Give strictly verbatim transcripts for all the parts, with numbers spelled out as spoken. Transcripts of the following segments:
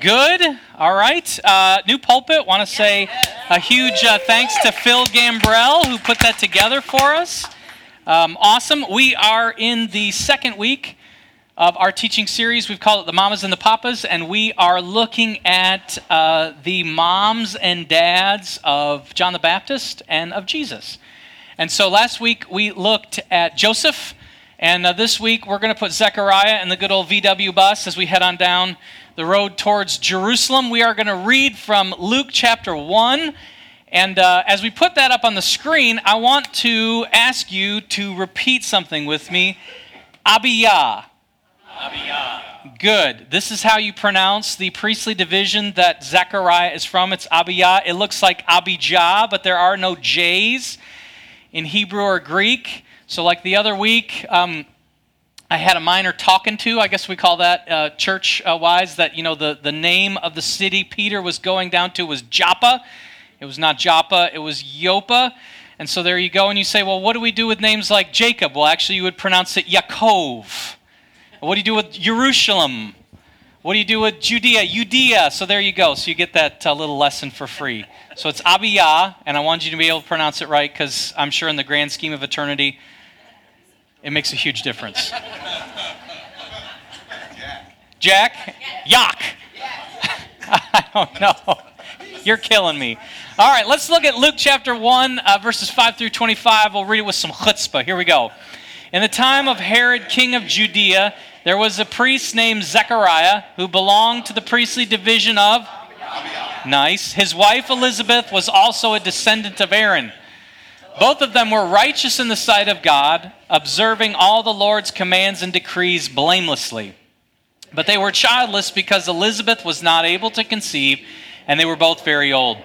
Good. All right. Uh, new pulpit. Want to say a huge uh, thanks to Phil Gambrell who put that together for us. Um, awesome. We are in the second week of our teaching series. We've called it The Mamas and the Papas, and we are looking at uh, the moms and dads of John the Baptist and of Jesus. And so last week we looked at Joseph, and uh, this week we're going to put Zechariah in the good old V W bus as we head on down the road towards Jerusalem. We are going to read from Luke chapter one. And uh, as we put that up on the screen, I want to ask you to repeat something with me. Abiyah. Abiyah. Good. This is how you pronounce the priestly division that Zechariah is from. It's Abiyah. It looks like Abijah, but there are no J's in Hebrew or Greek. So like the other week, um, I had a minor talking to, I guess we call that uh, church-wise, uh, that, you know, the, the name of the city Peter was going down to was Joppa. It was not Joppa, it was Joppa. And so there you go, and you say, well, what do we do with names like Jacob? Well, actually, you would pronounce it Yaakov. What do you do with Jerusalem? What do you do with Judea? Judea. So there you go. So you get that uh, little lesson for free. So it's Abiyah, and I want you to be able to pronounce it right, because I'm sure in the grand scheme of eternity, it makes a huge difference. Jack? Yak. I don't know. You're killing me. All right, let's look at Luke chapter one, uh, verses five through twenty-five. We'll read it with some chutzpah. Here we go. In the time of Herod, king of Judea, there was a priest named Zechariah who belonged to the priestly division of... Nice. His wife Elizabeth was also a descendant of Aaron. Both of them were righteous in the sight of God, observing all the Lord's commands and decrees blamelessly. But they were childless because Elizabeth was not able to conceive, and they were both very old.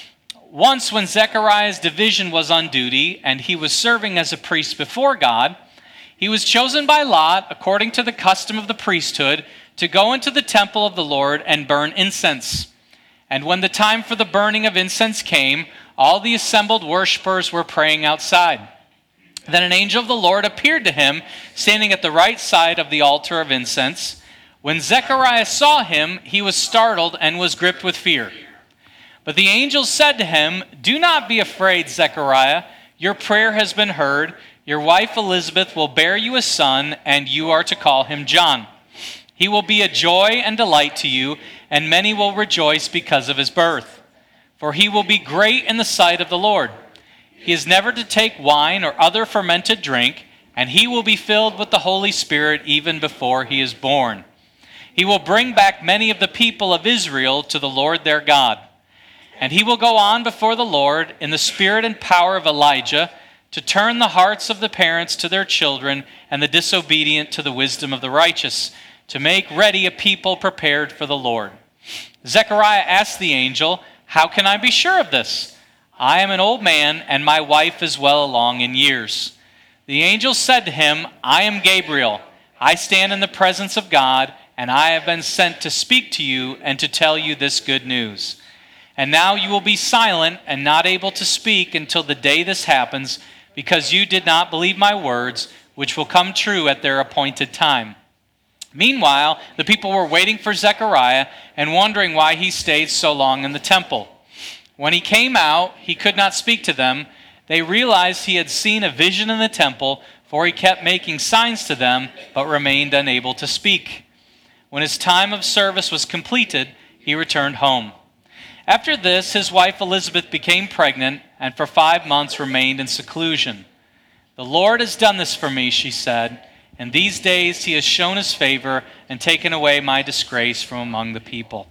Once when Zechariah's division was on duty, and he was serving as a priest before God, he was chosen by Lot, according to the custom of the priesthood, to go into the temple of the Lord and burn incense. And when the time for the burning of incense came, all the assembled worshipers were praying outside. Then an angel of the Lord appeared to him, standing at the right side of the altar of incense. When Zechariah saw him, he was startled and was gripped with fear. But the angel said to him, "Do not be afraid, Zechariah. Your prayer has been heard. Your wife Elizabeth will bear you a son, and you are to call him John. He will be a joy and delight to you, and many will rejoice because of his birth. For he will be great in the sight of the Lord. He is never to take wine or other fermented drink, and he will be filled with the Holy Spirit even before he is born. He will bring back many of the people of Israel to the Lord their God. And he will go on before the Lord in the spirit and power of Elijah to turn the hearts of the parents to their children and the disobedient to the wisdom of the righteous, to make ready a people prepared for the Lord." Zechariah asked the angel, "How can I be sure of this? I am an old man, and my wife is well along in years." The angel said to him, "I am Gabriel. I stand in the presence of God, and I have been sent to speak to you and to tell you this good news. And now you will be silent and not able to speak until the day this happens, because you did not believe my words, which will come true at their appointed time." Meanwhile, the people were waiting for Zechariah and wondering why he stayed so long in the temple. When he came out, he could not speak to them. They realized he had seen a vision in the temple, for he kept making signs to them, but remained unable to speak. When his time of service was completed, he returned home. After this, his wife Elizabeth became pregnant, and for five months remained in seclusion. "The Lord has done this for me," she said. "In these days he has shown his favor and taken away my disgrace from among the people."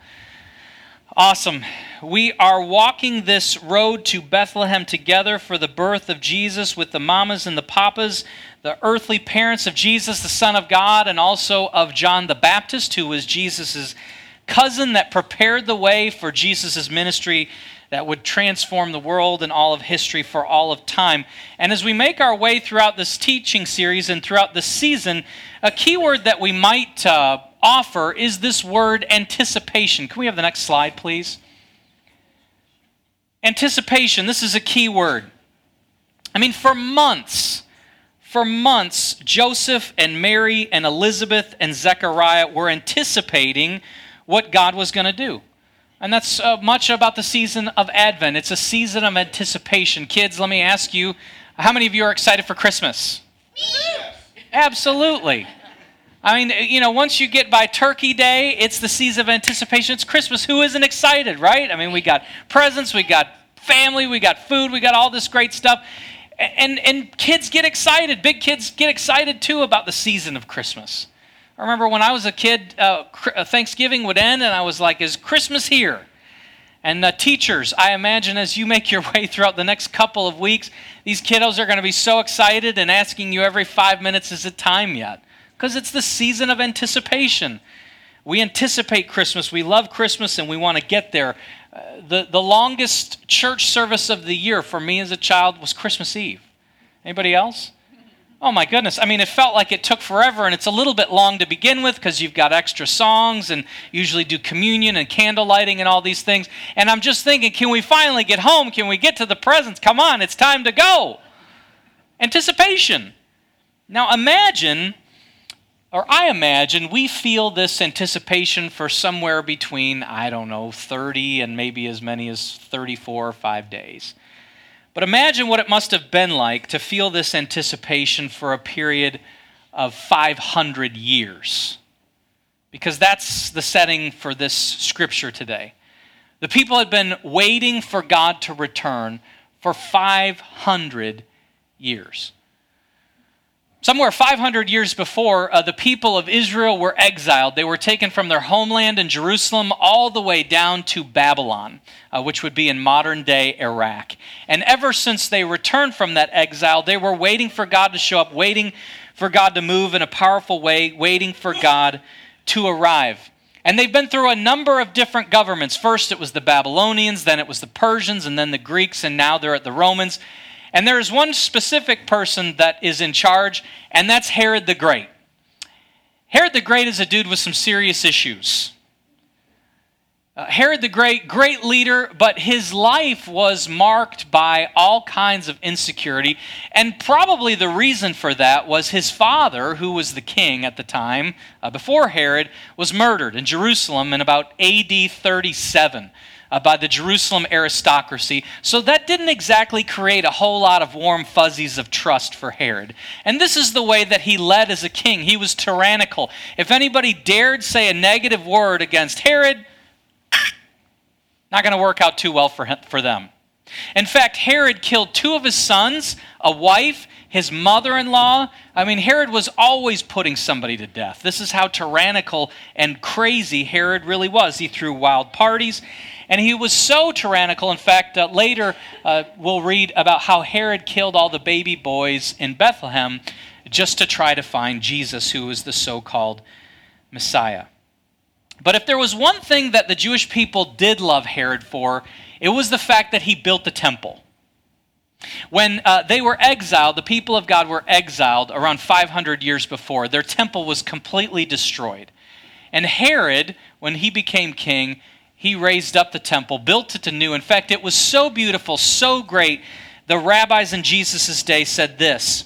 Awesome. We are walking this road to Bethlehem together for the birth of Jesus with the mamas and the papas, the earthly parents of Jesus, the Son of God, and also of John the Baptist, who was Jesus' cousin that prepared the way for Jesus' ministry that would transform the world and all of history for all of time. And as we make our way throughout this teaching series and throughout this season, a key word that we might uh, offer is this word anticipation. Can we have the next slide, please? Anticipation, this is a key word. I mean, for months, for months, Joseph and Mary and Elizabeth and Zechariah were anticipating what God was going to do. And that's uh, much about the season of Advent. It's a season of anticipation. Kids, let me ask you, how many of you are excited for Christmas? Yes. Absolutely. I mean, you know, once you get by Turkey Day, it's the season of anticipation. It's Christmas. Who isn't excited, right? I mean, we got presents, we got family, we got food, we got all this great stuff. And, and kids get excited. Big kids get excited, too, about the season of Christmas. I remember when I was a kid, uh, Thanksgiving would end, and I was like, is Christmas here? And uh, teachers, I imagine as you make your way throughout the next couple of weeks, these kiddos are going to be so excited and asking you every five minutes, is it time yet? Because it's the season of anticipation. We anticipate Christmas. We love Christmas, and we want to get there. Uh, the, the longest church service of the year for me as a child was Christmas Eve. Anybody else? Oh my goodness. I mean, it felt like it took forever, and it's a little bit long to begin with because you've got extra songs and usually do communion and candle lighting and all these things. And I'm just thinking, can we finally get home? Can we get to the presents? Come on, it's time to go. Anticipation. Now imagine, or I imagine, we feel this anticipation for somewhere between, I don't know, thirty and maybe as many as thirty-four or five days. But imagine what it must have been like to feel this anticipation for a period of five hundred years. Because that's the setting for this scripture today. The people had been waiting for God to return for five hundred years. Somewhere five hundred years before, uh, the people of Israel were exiled. They were taken from their homeland in Jerusalem all the way down to Babylon, uh, which would be in modern-day Iraq. And ever since they returned from that exile, they were waiting for God to show up, waiting for God to move in a powerful way, waiting for God to arrive. And they've been through a number of different governments. First it was the Babylonians, then it was the Persians, and then the Greeks, and now they're at the Romans. And there is one specific person that is in charge, and that's Herod the Great. Herod the Great is a dude with some serious issues. Uh, Herod the Great, great leader, but his life was marked by all kinds of insecurity. And probably the reason for that was his father, who was the king at the time, uh, before Herod, was murdered in Jerusalem in about A D thirty-seven. Uh, by the Jerusalem aristocracy. So that didn't exactly create a whole lot of warm fuzzies of trust for Herod. And this is the way that he led as a king. He was tyrannical. If anybody dared say a negative word against Herod, not going to work out too well for him, for them. In fact, Herod killed two of his sons, a wife, his mother-in-law. I mean, Herod was always putting somebody to death. This is how tyrannical and crazy Herod really was. He threw wild parties. And he was so tyrannical, in fact, uh, later uh, we'll read about how Herod killed all the baby boys in Bethlehem just to try to find Jesus, who was the so-called Messiah. But if there was one thing that the Jewish people did love Herod for, it was the fact that he built the temple. When uh, they were exiled, the people of God were exiled around five hundred years before. Their temple was completely destroyed. And Herod, when he became king, he raised up the temple, built it anew. In fact, it was so beautiful, so great, the rabbis in Jesus' day said this: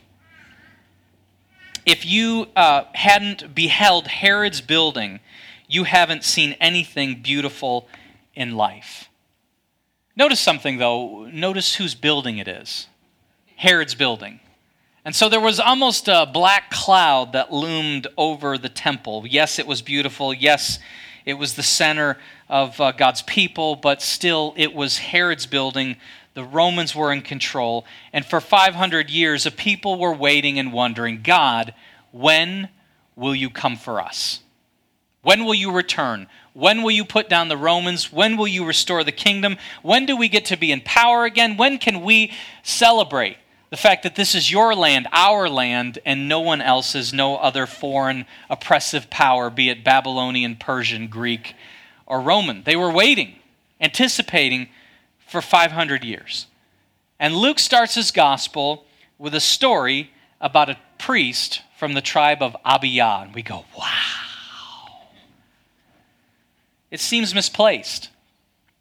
if you uh, hadn't beheld Herod's building, you haven't seen anything beautiful in life. Notice something, though. Notice whose building it is. Herod's building. And so there was almost a black cloud that loomed over the temple. Yes, it was beautiful. Yes, it was the center of uh, God's people, but still it was Herod's building. The Romans were in control. And for five hundred years, a people were waiting and wondering, God, when will you come for us? When will you return? When will you put down the Romans? When will you restore the kingdom? When do we get to be in power again? When can we celebrate the fact that this is your land, our land, and no one else's, no other foreign oppressive power, be it Babylonian, Persian, Greek, or Roman? They were waiting, anticipating for five hundred years. And Luke starts his gospel with a story about a priest from the tribe of Abiyah. And we go, wow. It seems misplaced.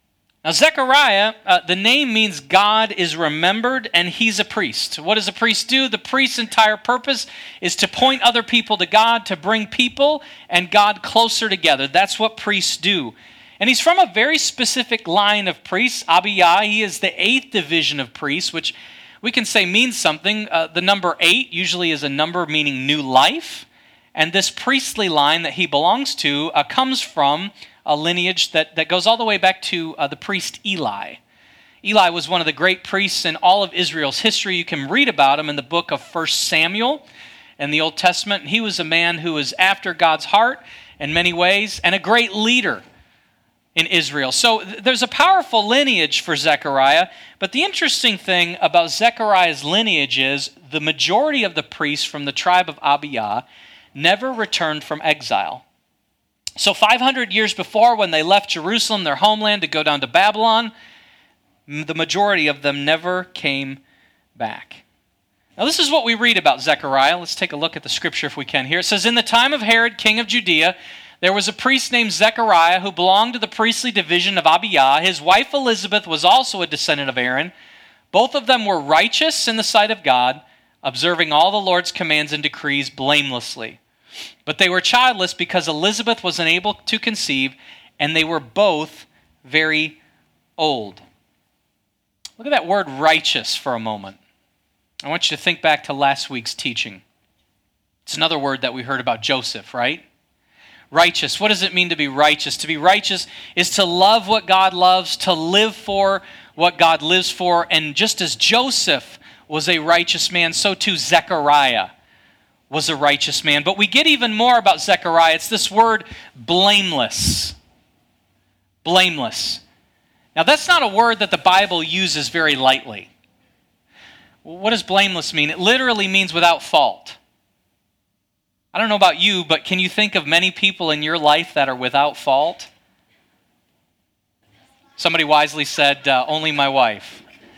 Now, Zechariah, uh, the name means God is remembered, and he's a priest. What does a priest do? The priest's entire purpose is to point other people to God, to bring people and God closer together. That's what priests do. And he's from a very specific line of priests, Abiyah. He is the eighth division of priests, which we can say means something. Uh, the number eight usually is a number meaning new life. And this priestly line that he belongs to uh, comes from a lineage that, that goes all the way back to uh, the priest Eli. Eli was one of the great priests in all of Israel's history. You can read about him in the book of First Samuel in the Old Testament. He was a man who was after God's heart in many ways and a great leader in Israel. So th- there's a powerful lineage for Zechariah, but the interesting thing about Zechariah's lineage is the majority of the priests from the tribe of Abiyah never returned from exile. So five hundred years before, when they left Jerusalem, their homeland, to go down to Babylon, the majority of them never came back. Now this is what we read about Zechariah. Let's take a look at the scripture if we can here. It says, "In the time of Herod, king of Judea, there was a priest named Zechariah who belonged to the priestly division of Abiyah. His wife Elizabeth was also a descendant of Aaron. Both of them were righteous in the sight of God, observing all the Lord's commands and decrees blamelessly. But they were childless because Elizabeth was unable to conceive, and they were both very old." Look at that word righteous for a moment. I want you to think back to last week's teaching. It's another word that we heard about Joseph, right? Righteous. What does it mean to be righteous? To be righteous is to love what God loves, to live for what God lives for. And just as Joseph was a righteous man, so too Zechariah was a righteous man. But we get even more about Zechariah. It's this word blameless. Blameless. Now that's not a word that the Bible uses very lightly. What does blameless mean? It literally means without fault. I don't know about you, but can you think of many people in your life that are without fault? Somebody wisely said, uh, only my wife.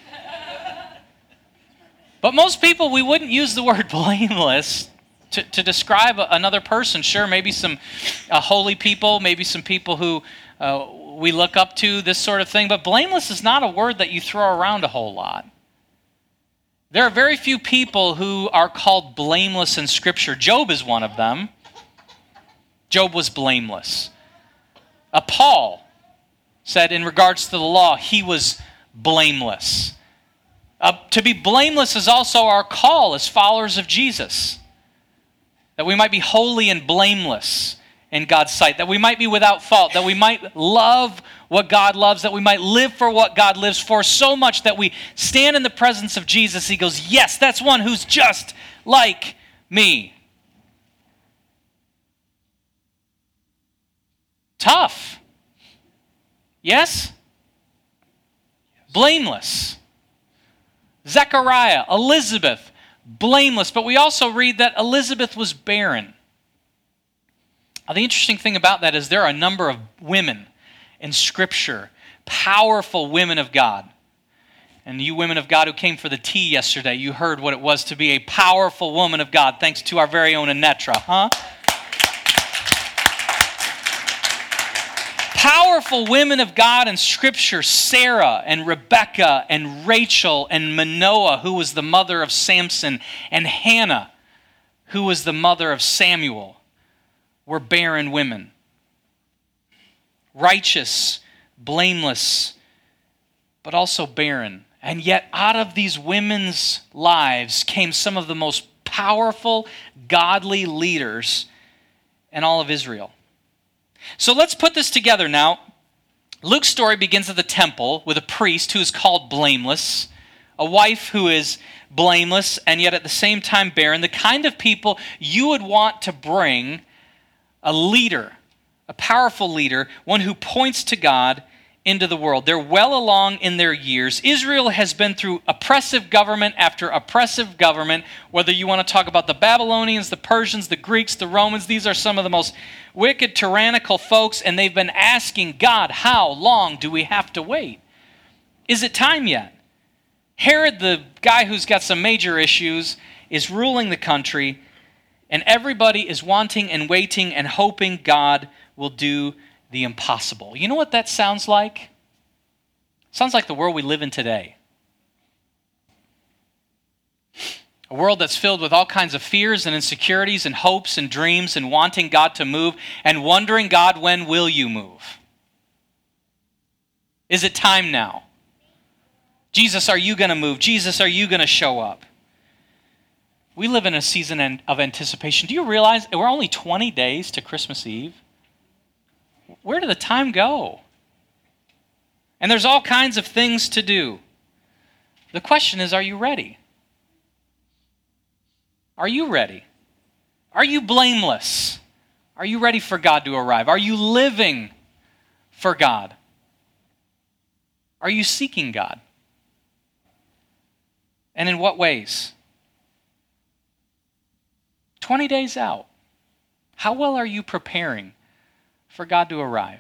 But most people, we wouldn't use the word blameless to, to describe another person. Sure, maybe some uh, holy people, maybe some people who uh, we look up to, this sort of thing. But blameless is not a word that you throw around a whole lot. There are very few people who are called blameless in Scripture. Job is one of them. Job was blameless. Uh, Paul said in regards to the law, he was blameless. Uh, to be blameless is also our call as followers of Jesus. That we might be holy and blameless in God's sight. That we might be without fault. That we might love what God loves. That we might live for what God lives for so much that we stand in the presence of Jesus. He goes, yes, that's one who's just like me. Tough. Yes? Blameless. Zechariah, Elizabeth, blameless. But we also read that Elizabeth was barren. Now, the interesting thing about that is there are a number of women in Scripture, powerful women of God. And you women of God who came for the tea yesterday, you heard what it was to be a powerful woman of God, thanks to our very own Anetra, huh? Powerful women of God in Scripture, Sarah and Rebecca and Rachel and Manoah, who was the mother of Samson, and Hannah, who was the mother of Samuel, were barren women. Righteous, blameless, but also barren. And yet out of these women's lives came some of the most powerful, godly leaders in all of Israel. So let's put this together now. Luke's story begins at the temple with a priest who is called blameless, a wife who is blameless and yet at the same time barren, the kind of people you would want to bring a leader, a powerful leader, one who points to God into the world. They're well along in their years. Israel has been through oppressive government after oppressive government, whether you want to talk about the Babylonians, the Persians, the Greeks, the Romans. These are some of the most wicked, tyrannical folks, and they've been asking God, how long do we have to wait? Is it time yet? Herod, the guy who's got some major issues, is ruling the country, and everybody is wanting and waiting and hoping God will do the impossible. You know what that sounds like? Sounds like the world we live in today. A world that's filled with all kinds of fears and insecurities and hopes and dreams and wanting God to move and wondering, God, when will you move? Is it time now? Jesus, are you going to move? Jesus, are you going to show up? We live in a season of anticipation. Do you realize we're only twenty days to Christmas Eve? Where did the time go? And there's all kinds of things to do. The question is, are you ready? Are you ready? Are you blameless? Are you ready for God to arrive? Are you living for God? Are you seeking God? And in what ways? twenty days out. How well are you preparing for God to arrive?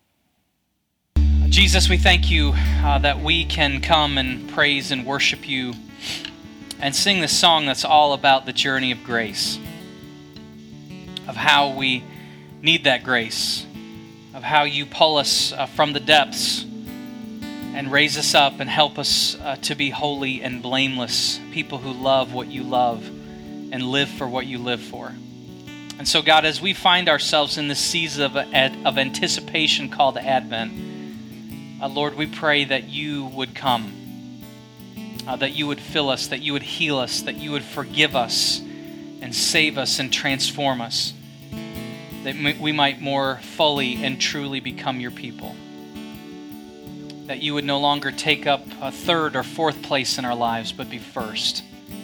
Jesus, we thank you uh, that we can come and praise and worship you and sing this song that's all about the journey of grace, of how we need that grace, of how you pull us uh, from the depths and raise us up and help us uh, to be holy and blameless, people who love what you love and live for what you live for. And so, God, as we find ourselves in this season of, of anticipation called Advent, uh, Lord, we pray that you would come, uh, that you would fill us, that you would heal us, that you would forgive us and save us and transform us, that we might more fully and truly become your people, that you would no longer take up a third or fourth place in our lives, but be first.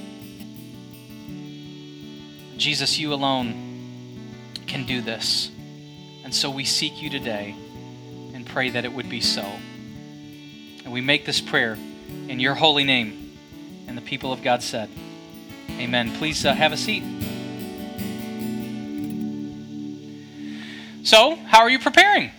Jesus, you alone can do this. And so we seek you today and pray that it would be so. And we make this prayer in your holy name. And the people of God said, amen. Please uh, have a seat. So, how are you preparing?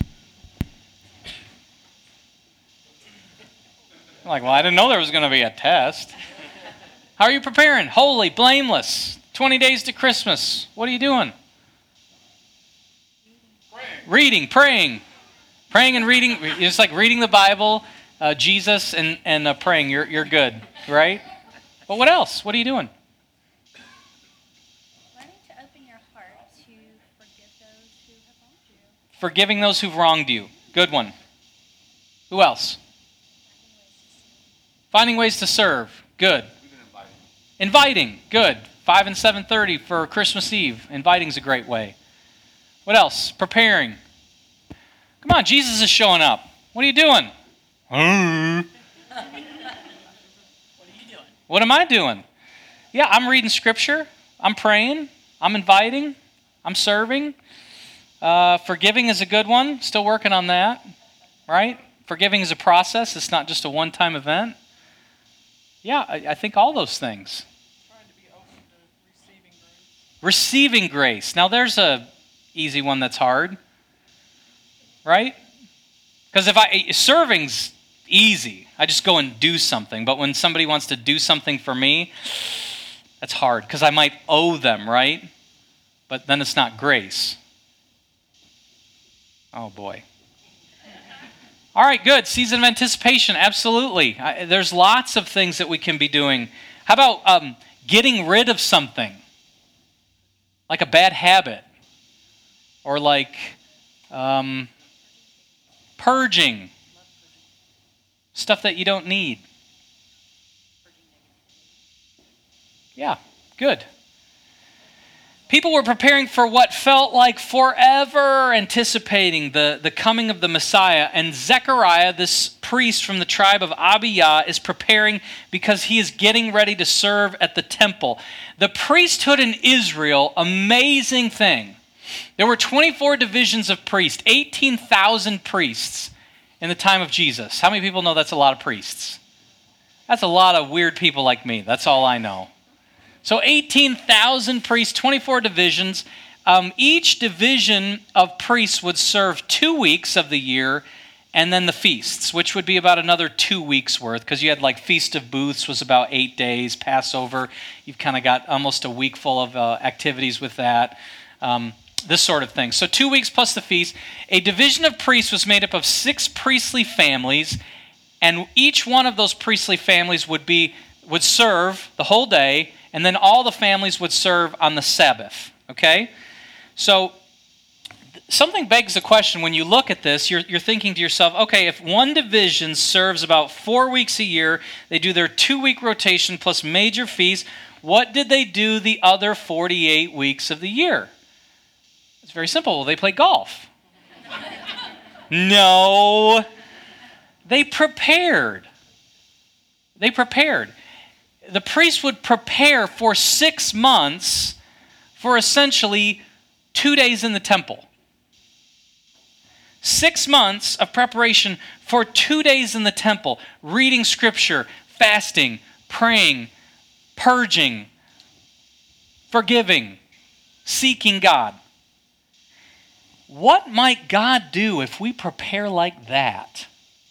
You're like, well, I didn't know there was going to be a test. How are you preparing? Holy, blameless. twenty days to Christmas. What are you doing? Praying. Reading, praying. Praying and reading. It's like reading the Bible, uh, Jesus, and, and uh, praying. You're, you're good, right? But what else? What are you doing? Learning to open your heart to forgive those who have wronged you. Forgiving those who've wronged you. Good one. Who else? Finding ways to serve. Good. Inviting. Good. five and seven thirty for Christmas Eve. Inviting's a great way. What else? Preparing. Come on, Jesus is showing up. What are you doing? What are you doing? What am I doing? Yeah, I'm reading scripture. I'm praying. I'm inviting. I'm serving. Uh, forgiving is a good one. Still working on that. Right? Forgiving is a process. It's not just a one-time event. Yeah, I, I think all those things. Receiving grace. Now there's a easy one that's hard, right? Because if I serving's easy, I just go and do something. But when somebody wants to do something for me, that's hard because I might owe them, right? But then it's not grace. Oh boy. All right, good. Season of anticipation, absolutely. I, there's lots of things that we can be doing. How about um, getting rid of something? Like a bad habit, or like um, purging, stuff that you don't need. Yeah, good. People were preparing for what felt like forever, anticipating the, the coming of the Messiah. And Zechariah, this priest from the tribe of Abiyah, is preparing because he is getting ready to serve at the temple. The priesthood in Israel, amazing thing. There were twenty-four divisions of priests, eighteen thousand priests in the time of Jesus. How many people know that's a lot of priests? That's a lot of weird people like me. That's all I know. So eighteen thousand priests, twenty-four divisions. Um, each division of priests would serve two weeks of the year, and then the feasts, which would be about another two weeks worth, because you had like Feast of Booths was about eight days, Passover, you've kind of got almost a week full of uh, activities with that, um, this sort of thing. So two weeks plus the feast. A division of priests was made up of six priestly families, And each one of those priestly families would be would serve the whole day, and then all the families would serve on the Sabbath. Okay? So something begs the question when you look at this, you're, you're thinking to yourself, okay, if one division serves about four weeks a year, they do their two-week rotation plus major feasts, what did they do the other forty-eight weeks of the year? It's very simple. Well, they play golf. No. They prepared. They prepared. The priest would prepare for six months for essentially two days in the temple. Six months of preparation for two days in the temple, reading scripture, fasting, praying, purging, forgiving, seeking God. What might God do if we prepare like that?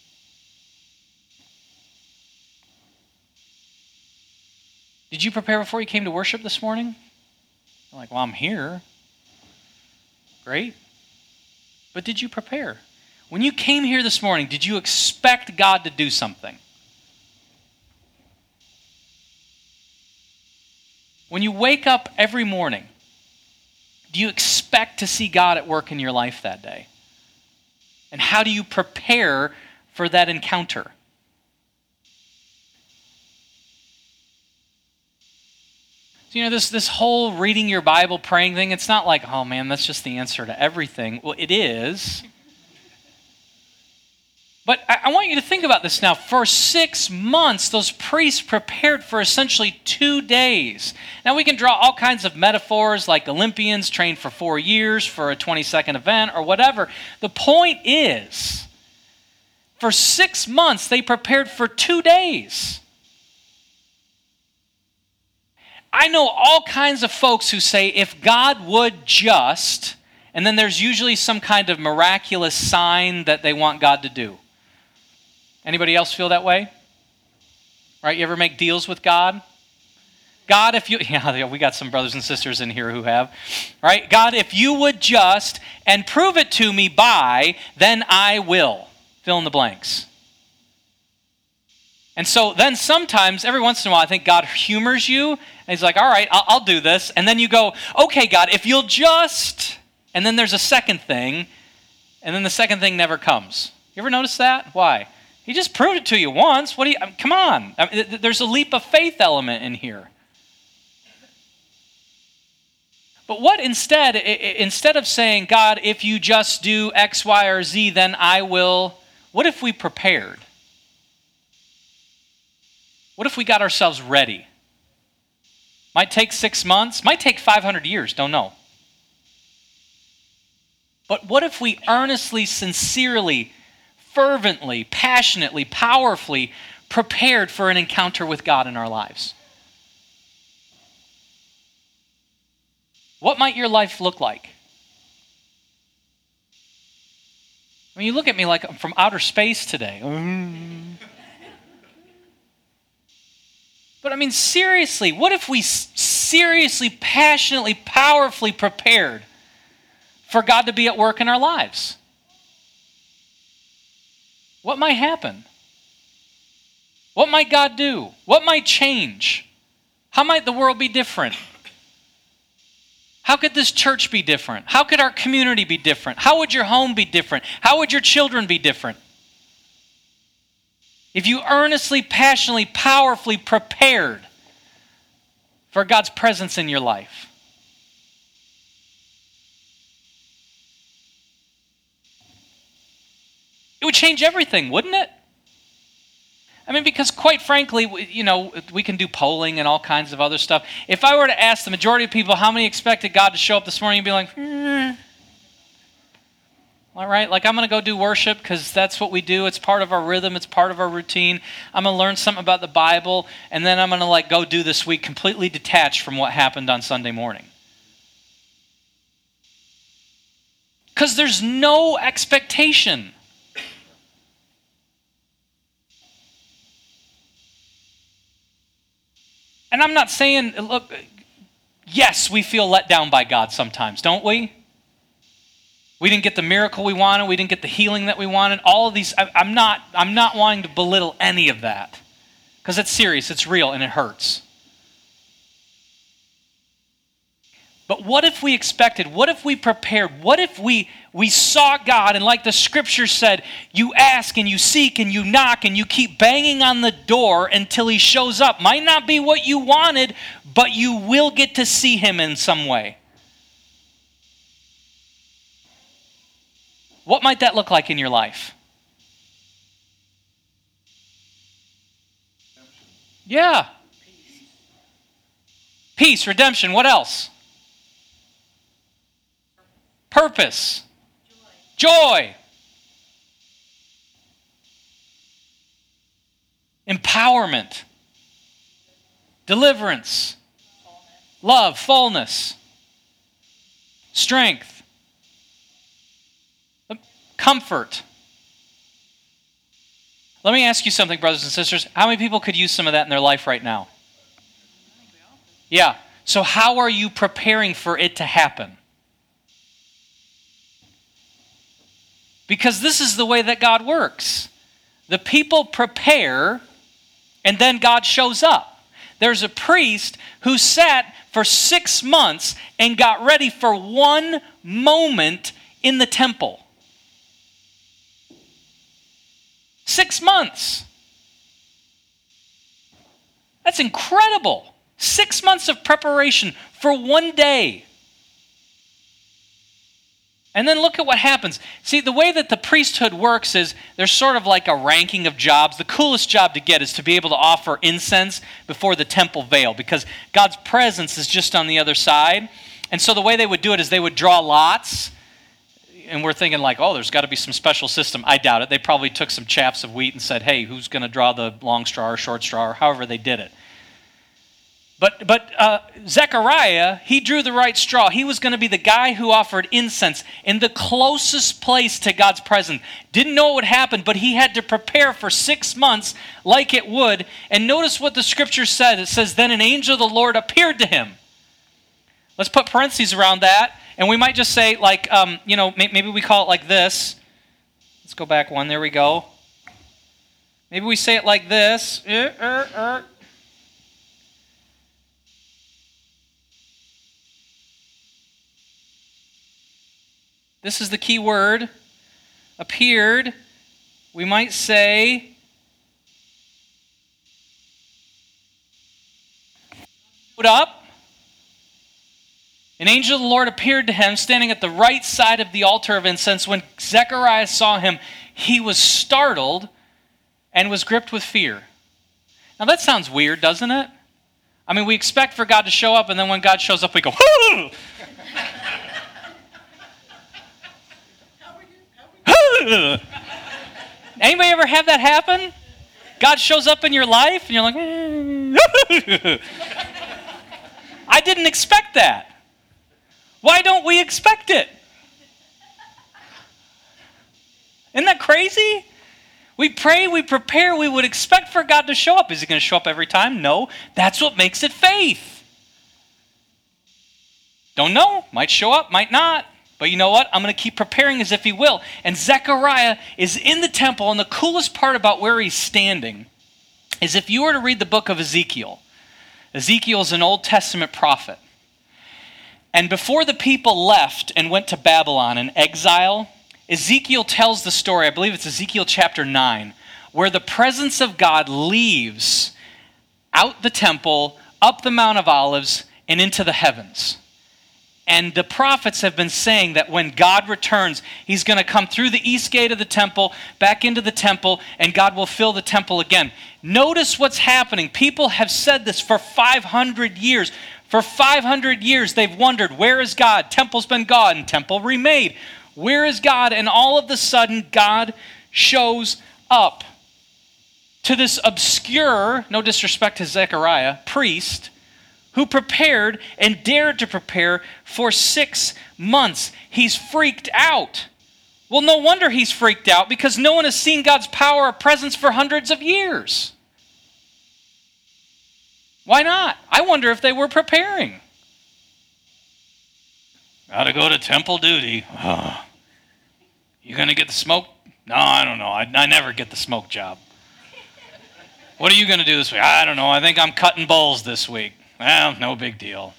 Did you prepare before you came to worship this morning? You're like, well, I'm here. Great. But did you prepare? When you came here this morning, did you expect God to do something? When you wake up every morning, do you expect to see God at work in your life that day? And how do you prepare for that encounter? So, you know, this, this whole reading your Bible, praying thing, it's not like, oh man, that's just the answer to everything. Well, it is. But I, I want you to think about this now. For six months, those priests prepared for essentially two days. Now, we can draw all kinds of metaphors, like Olympians trained for four years for a twenty-second event or whatever. The point is, for six months, they prepared for two days. I know all kinds of folks who say, if God would just, and then there's usually some kind of miraculous sign that they want God to do. Anybody else feel that way? Right? You ever make deals with God? God, if you, yeah, we got some brothers and sisters in here who have, right? God, if you would just and prove it to me by, then I will. Fill in the blanks. And so then sometimes, every once in a while, I think God humors you. And he's like, all right, I'll, I'll do this. And then you go, okay, God, if you'll just... And then there's a second thing. And then the second thing never comes. You ever notice that? Why? He just proved it to you once. What do you... I mean, come on. I mean, there's a leap of faith element in here. But what instead, instead of saying, God, if you just do X, Y, or Z, then I will... What if we prepared? What if we got ourselves ready? Might take six months, might take five hundred years, don't know. But what if we earnestly, sincerely, fervently, passionately, powerfully prepared for an encounter with God in our lives? What might your life look like? I mean, you look at me like I'm from outer space today. But I mean, seriously, what if we seriously, passionately, powerfully prepared for God to be at work in our lives? What might happen? What might God do? What might change? How might the world be different? How could this church be different? How could our community be different? How would your home be different? How would your children be different? If you earnestly, passionately, powerfully prepared for God's presence in your life. It would change everything, wouldn't it? I mean, because quite frankly, you know, we can do polling and all kinds of other stuff. If I were to ask the majority of people how many expected God to show up this morning, you'd be like, hmm. All right, like I'm going to go do worship because that's what we do. It's part of our rhythm. It's part of our routine. I'm going to learn something about the Bible, and then I'm going to like go do this week completely detached from what happened on Sunday morning. Because there's no expectation. And I'm not saying, look, yes, we feel let down by God sometimes, don't we? We didn't get the miracle we wanted. We didn't get the healing that we wanted. All of these, I, I'm not, I'm not wanting to belittle any of that because it's serious, it's real, and it hurts. But what if we expected? What if we prepared? What if we, we sought God and like the scripture said, you ask and you seek and you knock and you keep banging on the door until he shows up. Might not be what you wanted, but you will get to see him in some way. What might that look like in your life? Yeah. Peace, redemption, what else? Purpose. Joy. Joy. Empowerment. Deliverance. Love, fullness. Strength. Comfort. Let me ask you something, brothers and sisters. How many people could use some of that in their life right now? Yeah. So how are you preparing for it to happen? Because this is the way that God works. The people prepare, and then God shows up. There's a priest who sat for six months and got ready for one moment in the temple. Six months. That's incredible. Six months of preparation for one day. And then look at what happens. See, the way that the priesthood works is there's sort of like a ranking of jobs. The coolest job to get is to be able to offer incense before the temple veil because God's presence is just on the other side. And so the way they would do it is they would draw lots. And we're thinking like, oh, there's got to be some special system. I doubt it. They probably took some chaffs of wheat and said, hey, who's going to draw the long straw or short straw or however they did it. But but uh, Zechariah, he drew the right straw. He was going to be the guy who offered incense in the closest place to God's presence. Didn't know what would happen, but he had to prepare for six months like it would. And notice what the scripture said. It says, then an angel of the Lord appeared to him. Let's put parentheses around that. And we might just say, like, um, you know, maybe we call it like this. Let's go back one. There we go. Maybe we say it like this. Uh, uh, uh. This is the key word. Appeared. We might say, put up. An angel of the Lord appeared to him, standing at the right side of the altar of incense. When Zechariah saw him, he was startled and was gripped with fear. Now that sounds weird, doesn't it? I mean, we expect for God to show up, and then when God shows up, we go, whoo! Anybody ever have that happen? God shows up in your life, and you're like, I didn't expect that. Why don't we expect it? Isn't that crazy? We pray, we prepare, we would expect for God to show up. Is he going to show up every time? No. That's what makes it faith. Don't know. Might show up, might not. But you know what? I'm going to keep preparing as if he will. And Zechariah is in the temple, and the coolest part about where he's standing is if you were to read the book of Ezekiel. Ezekiel is an Old Testament prophet. And before the people left and went to Babylon in exile, Ezekiel tells the story, I believe it's Ezekiel chapter nine, where the presence of God leaves out the temple, up the Mount of Olives, and into the heavens. And the prophets have been saying that when God returns, he's going to come through the east gate of the temple, back into the temple, and God will fill the temple again. Notice what's happening. People have said this for five hundred years. For five hundred years, they've wondered, where is God? Temple's been gone, and temple remade. Where is God? And all of a sudden, God shows up to this obscure, no disrespect to Zechariah, priest, who prepared and dared to prepare for six months. He's freaked out. Well, no wonder he's freaked out, because no one has seen God's power or presence for hundreds of years. Why not? I wonder if they were preparing. Gotta go to temple duty. Oh. You going to get the smoke? No, I don't know. I, I never get the smoke job. What are you going to do this week? I don't know. I think I'm cutting bowls this week. Well, no big deal.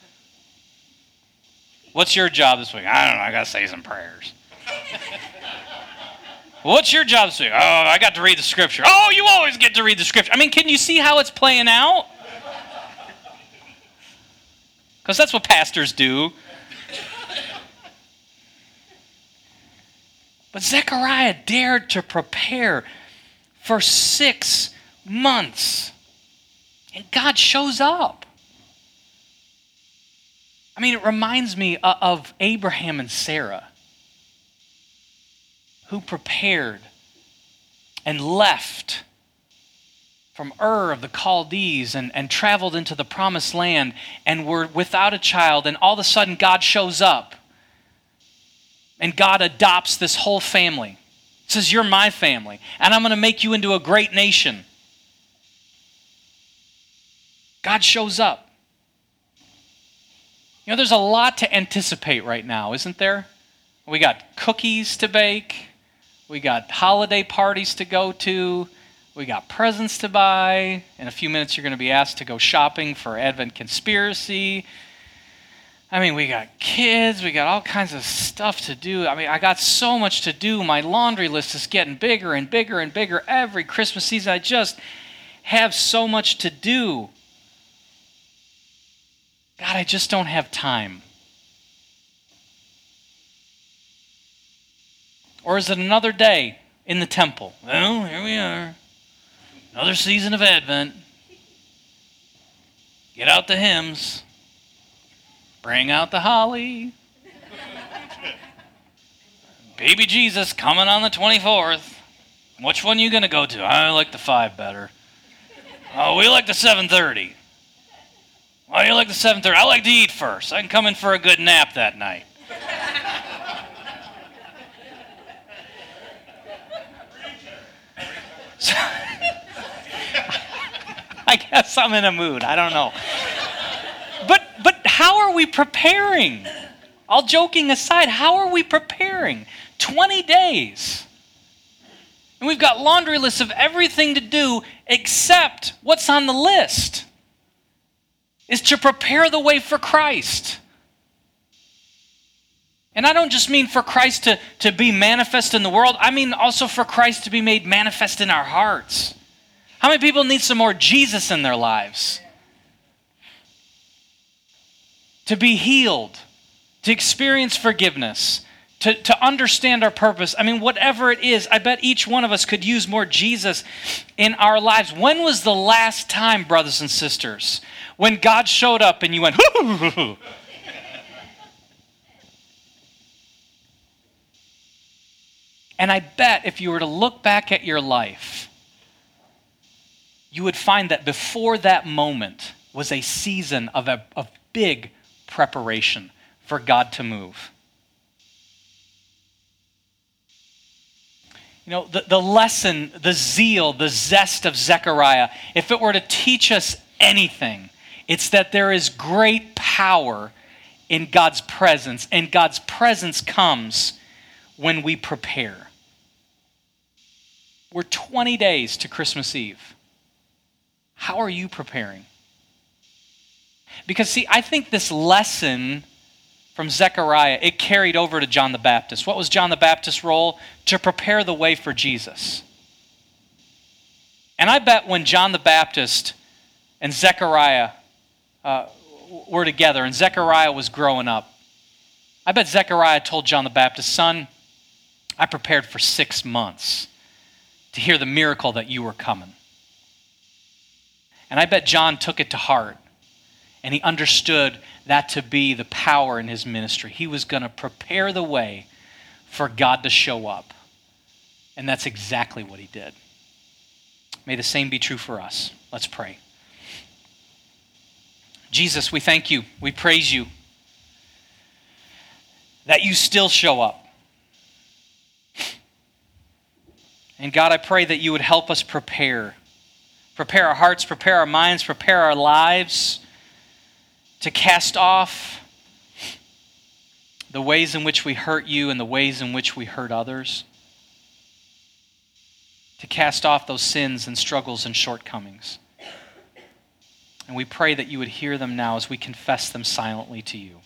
What's your job this week? I don't know. I got to say some prayers. What's your job this week? Oh, I got to read the scripture. Oh, you always get to read the scripture. I mean, can you see how it's playing out? Because that's what pastors do. But Zechariah dared to prepare for six months. And God shows up. I mean, it reminds me of Abraham and Sarah, who prepared and left from Ur of the Chaldees and, and traveled into the promised land and were without a child, and all of a sudden God shows up. And God adopts this whole family. He says, you're my family, and I'm going to make you into a great nation. God shows up. You know, there's a lot to anticipate right now, isn't there? We got cookies to bake. We got holiday parties to go to. We got presents to buy. In a few minutes, you're going to be asked to go shopping for Advent Conspiracy. I mean, we got kids, we got all kinds of stuff to do. I mean, I got so much to do. My laundry list is getting bigger and bigger and bigger every Christmas season. I just have so much to do. God, I just don't have time. Or is it another day in the temple? Well, here we are. Another season of Advent. Get out the hymns. Bring out the holly. Baby Jesus coming on the twenty-fourth. Which one are you going to go to? I like the five better. Oh, we like the seven thirty. Why do you like the seven thirty? I like to eat first. I can come in for a good nap that night. So, I guess I'm in a mood. I don't know. But but how are we preparing? All joking aside, how are we preparing? twenty days. And we've got laundry lists of everything to do except what's on the list is to prepare the way for Christ. And I don't just mean for Christ to, to be manifest in the world. I mean also for Christ to be made manifest in our hearts. How many people need some more Jesus in their lives? To be healed, to experience forgiveness, to, to understand our purpose. I mean, whatever it is, I bet each one of us could use more Jesus in our lives. When was the last time, brothers and sisters, when God showed up and you went, hoo, hoo, hoo, hoo. And I bet if you were to look back at your life, you would find that before that moment was a season of a of big preparation for God to move. You know, the, the lesson, the zeal, the zest of Zechariah, if it were to teach us anything, it's that there is great power in God's presence, and God's presence comes when we prepare. We're twenty days to Christmas Eve. How are you preparing? Because, see, I think this lesson from Zechariah, it carried over to John the Baptist. What was John the Baptist's role? To prepare the way for Jesus. And I bet when John the Baptist and Zechariah uh, were together and Zechariah was growing up, I bet Zechariah told John the Baptist, son, I prepared for six months to hear the miracle that you were coming. And I bet John took it to heart. And he understood that to be the power in his ministry. He was going to prepare the way for God to show up. And that's exactly what he did. May the same be true for us. Let's pray. Jesus, we thank you. We praise you that you still show up. And God, I pray that you would help us prepare. Prepare our hearts, prepare our minds, prepare our lives to cast off the ways in which we hurt you and the ways in which we hurt others, to cast off those sins and struggles and shortcomings. And we pray that you would hear them now as we confess them silently to you.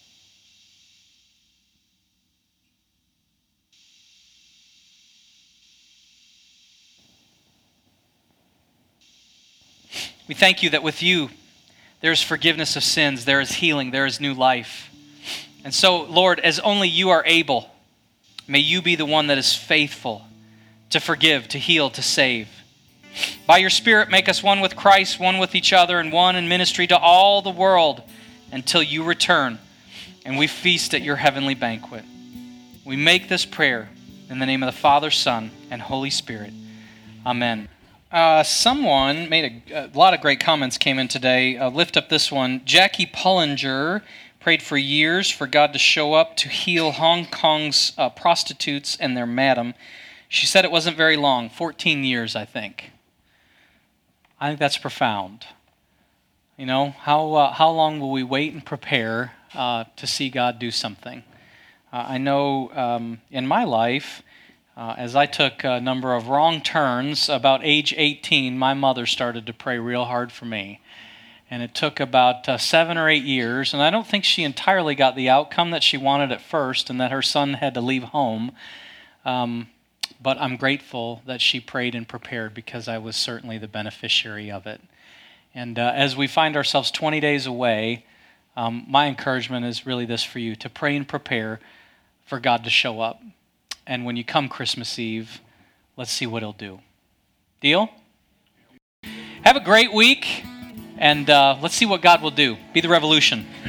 We thank you that with you, there is forgiveness of sins, there is healing, there is new life. And so, Lord, as only you are able, may you be the one that is faithful to forgive, to heal, to save. By your Spirit, make us one with Christ, one with each other, and one in ministry to all the world until you return and we feast at your heavenly banquet. We make this prayer in the name of the Father, Son, and Holy Spirit. Amen. Uh, someone made a, a lot of great comments came in today. Uh, lift up this one. Jackie Pullinger prayed for years for God to show up to heal Hong Kong's uh, prostitutes and their madam. She said it wasn't very long, fourteen years, I think. I think that's profound. You know, how uh, how long will we wait and prepare uh, to see God do something? Uh, I know um, in my life, Uh, as I took a number of wrong turns, about age eighteen, my mother started to pray real hard for me. And it took about uh, seven or eight years, and I don't think she entirely got the outcome that she wanted at first, and that her son had to leave home. Um, but I'm grateful that she prayed and prepared, because I was certainly the beneficiary of it. And uh, as we find ourselves twenty days away, um, my encouragement is really this for you, to pray and prepare for God to show up. And when you come Christmas Eve, let's see what he'll do. Deal? Have a great week, and uh, let's see what God will do. Be the revolution.